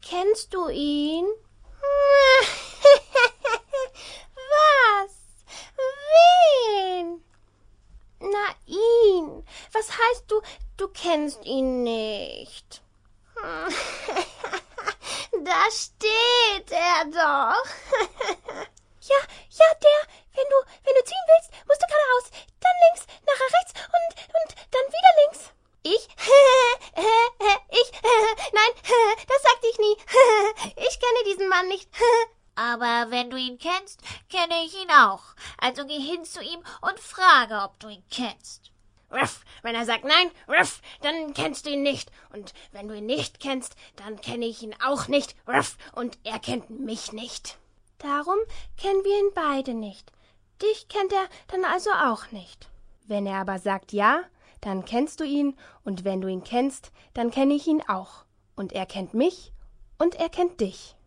Kennst du ihn? Was? Wen? Na, ihn. Was heißt du kennst ihn nicht? Da steht er doch. Ja, der. Wenn du ziehen willst, musst du geradeaus, dann links, nachher rechts und dann wieder links. Ich? Nein, das sagte ich nie. Ich kenne diesen Mann nicht. Aber wenn du ihn kennst, kenne ich ihn auch. Also geh hin zu ihm und frage, ob du ihn kennst. Ruff, wenn er sagt nein, ruff, dann kennst du ihn nicht. Und wenn du ihn nicht kennst, dann kenne ich ihn auch nicht. Ruff, und er kennt mich nicht. Darum kennen wir ihn beide nicht. Dich kennt er dann also auch nicht. Wenn er aber sagt ja, dann kennst du ihn, und wenn du ihn kennst, dann kenne ich ihn auch. Und er kennt mich, und er kennt dich.